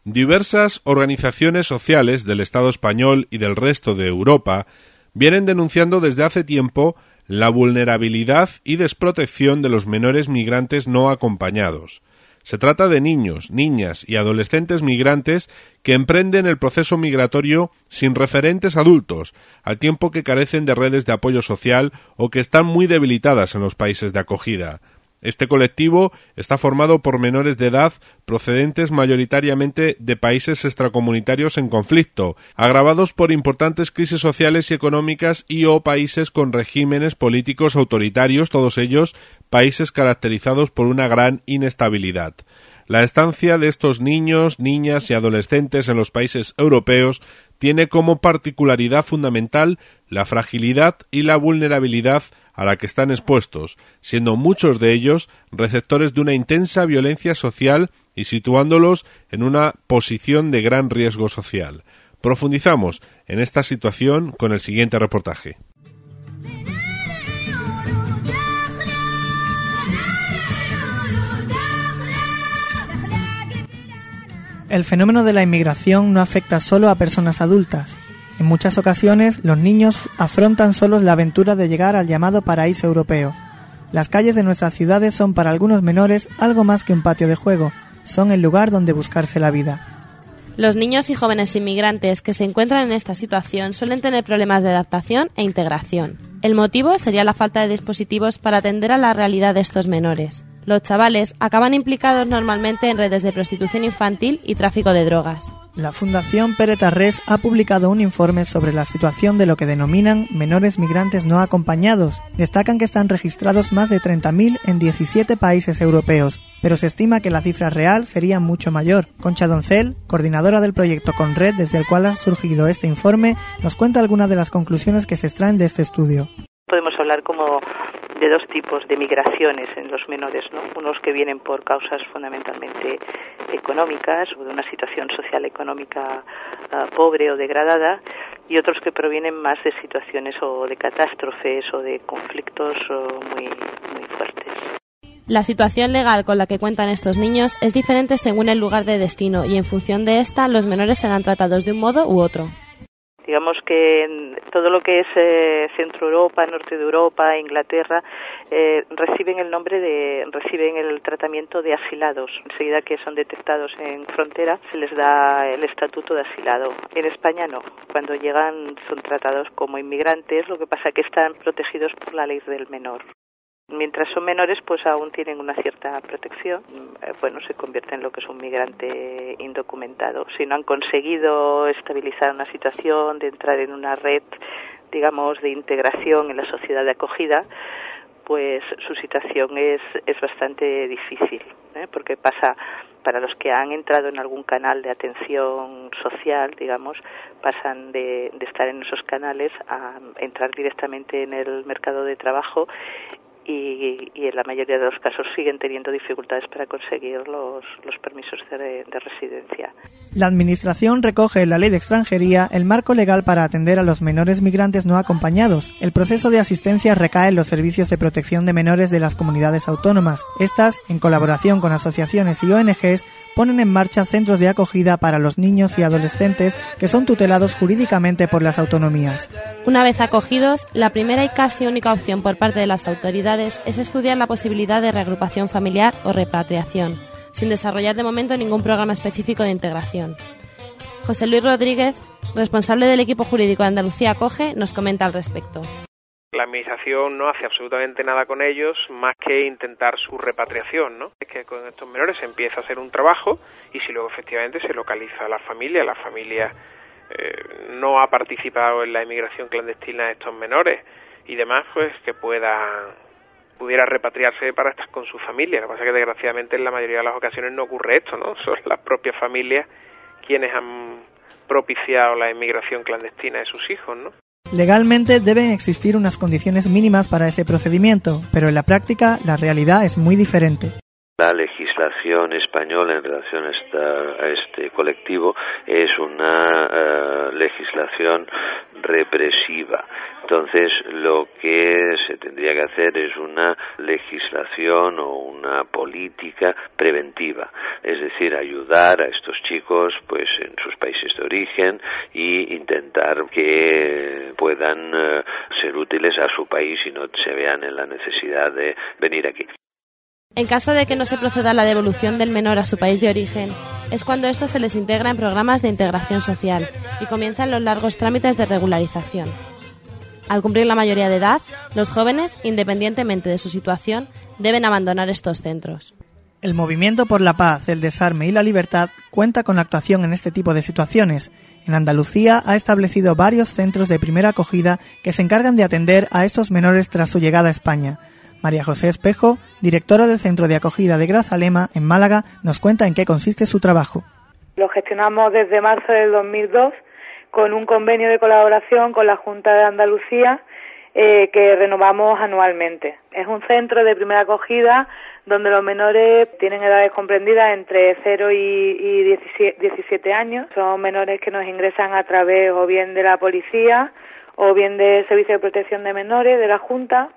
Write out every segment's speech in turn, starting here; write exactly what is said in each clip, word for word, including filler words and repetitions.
Diversas organizaciones sociales del Estado español y del resto de Europa vienen denunciando desde hace tiempo la vulnerabilidad y desprotección de los menores migrantes no acompañados. Se trata de niños, niñas y adolescentes migrantes que emprenden el proceso migratorio sin referentes adultos, al tiempo que carecen de redes de apoyo social o que están muy debilitadas en los países de acogida. Este colectivo está formado por menores de edad procedentes mayoritariamente de países extracomunitarios en conflicto, agravados por importantes crisis sociales y económicas y o países con regímenes políticos autoritarios, todos ellos países caracterizados por una gran inestabilidad. La estancia de estos niños, niñas y adolescentes en los países europeos tiene como particularidad fundamental la fragilidad y la vulnerabilidad a la que están expuestos, siendo muchos de ellos receptores de una intensa violencia social y situándolos en una posición de gran riesgo social. Profundizamos en esta situación con el siguiente reportaje. El fenómeno de la inmigración no afecta solo a personas adultas. En muchas ocasiones, los niños afrontan solos la aventura de llegar al llamado paraíso europeo. Las calles de nuestras ciudades son para algunos menores algo más que un patio de juego, son el lugar donde buscarse la vida. Los niños y jóvenes inmigrantes que se encuentran en esta situación suelen tener problemas de adaptación e integración. El motivo sería la falta de dispositivos para atender a la realidad de estos menores. Los chavales acaban implicados normalmente en redes de prostitución infantil y tráfico de drogas. La Fundación Pere Tarrés ha publicado un informe sobre la situación de lo que denominan menores migrantes no acompañados. Destacan que están registrados más de treinta mil en diecisiete países europeos, pero se estima que la cifra real sería mucho mayor. Concha Doncel, coordinadora del proyecto Conred, desde el cual ha surgido este informe, nos cuenta algunas de las conclusiones que se extraen de este estudio. Podemos hablar como de dos tipos de migraciones en los menores, ¿no? Unos que vienen por causas fundamentalmente económicas o de una situación social económica uh, pobre o degradada, y otros que provienen más de situaciones o de catástrofes o de conflictos o muy, muy fuertes. La situación legal con la que cuentan estos niños es diferente según el lugar de destino y en función de esta los menores serán tratados de un modo u otro. Digamos que en todo lo que es eh, Centro Europa, Norte de Europa, Inglaterra, eh, reciben el nombre de, reciben el tratamiento de asilados. Enseguida que son detectados en frontera, se les da el estatuto de asilado. En España no. Cuando llegan son tratados como inmigrantes, lo que pasa que están protegidos por la ley del menor. Mientras son menores, pues aún tienen una cierta protección. Bueno, se convierte en lo que es un migrante indocumentado. Si no han conseguido estabilizar una situación, de entrar en una red, digamos, de integración en la sociedad de acogida, pues su situación es, es bastante difícil, ¿eh? Porque pasa, para los que han entrado en algún canal de atención social, digamos, pasan de, de estar en esos canales a entrar directamente en el mercado de trabajo. Y, y en la mayoría de los casos siguen teniendo dificultades para conseguir los, los permisos de, de residencia. La Administración recoge en la Ley de Extranjería el marco legal para atender a los menores migrantes no acompañados. El proceso de asistencia recae en los servicios de protección de menores de las comunidades autónomas. Estas, en colaboración con asociaciones y O N Ges, ponen en marcha centros de acogida para los niños y adolescentes que son tutelados jurídicamente por las autonomías. Una vez acogidos, la primera y casi única opción por parte de las autoridades es estudiar la posibilidad de reagrupación familiar o repatriación, sin desarrollar de momento ningún programa específico de integración. José Luis Rodríguez, responsable del equipo jurídico de Andalucía Acoge, nos comenta al respecto. La Administración no hace absolutamente nada con ellos más que intentar su repatriación, ¿no? Es que con estos menores se empieza a hacer un trabajo y si luego efectivamente se localiza a la familia, la familia eh, no ha participado en la inmigración clandestina de estos menores y demás, pues que pueda pudiera repatriarse para estar con su familia. Lo que pasa es que desgraciadamente en la mayoría de las ocasiones no ocurre esto, ¿no? Son las propias familias quienes han propiciado la inmigración clandestina de sus hijos, ¿no? Legalmente deben existir unas condiciones mínimas para ese procedimiento, pero en la práctica la realidad es muy diferente. La legislación española en relación a, esta, a este colectivo es una uh, legislación represiva. Entonces, lo que se tendría que hacer es una legislación o una política preventiva, es decir, ayudar a estos chicos pues en sus países de origen y intentar que puedan uh, ser útiles a su país y no se vean en la necesidad de venir aquí. En caso de que no se proceda a la devolución del menor a su país de origen, es cuando esto se les integra en programas de integración social y comienzan los largos trámites de regularización. Al cumplir la mayoría de edad, los jóvenes, independientemente de su situación, deben abandonar estos centros. El Movimiento por la Paz, el Desarme y la Libertad cuenta con actuación en este tipo de situaciones. En Andalucía ha establecido varios centros de primera acogida que se encargan de atender a estos menores tras su llegada a España. María José Espejo, directora del Centro de Acogida de Grazalema, en Málaga, nos cuenta en qué consiste su trabajo. Lo gestionamos desde marzo del dos mil dos con un convenio de colaboración con la Junta de Andalucía eh, que renovamos anualmente. Es un centro de primera acogida donde los menores tienen edades comprendidas entre cero y diecisiete años. Son menores que nos ingresan a través o bien de la policía o bien del Servicio de Protección de Menores de la Junta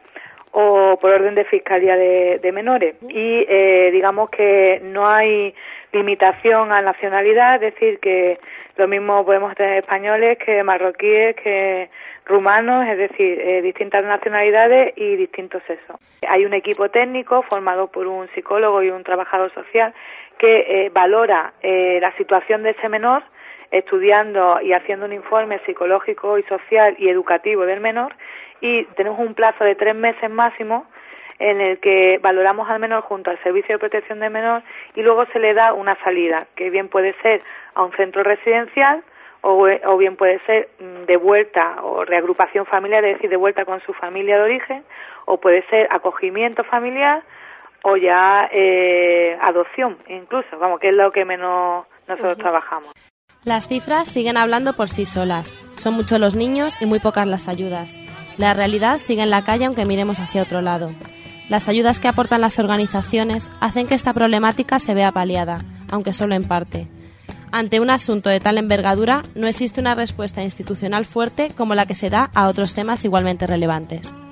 o por orden de Fiscalía de, de Menores. Y eh, digamos que no hay limitación a nacionalidad, es decir, que lo mismo podemos tener españoles que marroquíes, que rumanos, es decir, eh, distintas nacionalidades y distintos sexos. Hay un equipo técnico formado por un psicólogo y un trabajador social que eh, valora eh, la situación de ese menor, estudiando y haciendo un informe psicológico y social y educativo del menor, y tenemos un plazo de tres meses máximo en el que valoramos al menor junto al Servicio de Protección del Menor y luego se le da una salida, que bien puede ser a un centro residencial o, o bien puede ser de vuelta o reagrupación familiar, es decir, de vuelta con su familia de origen, o puede ser acogimiento familiar o ya eh, adopción incluso, vamos, que es lo que menos nosotros uh-huh. trabajamos. Las cifras siguen hablando por sí solas. Son muchos los niños y muy pocas las ayudas. La realidad sigue en la calle aunque miremos hacia otro lado. Las ayudas que aportan las organizaciones hacen que esta problemática se vea paliada, aunque solo en parte. Ante un asunto de tal envergadura, no existe una respuesta institucional fuerte como la que se da a otros temas igualmente relevantes.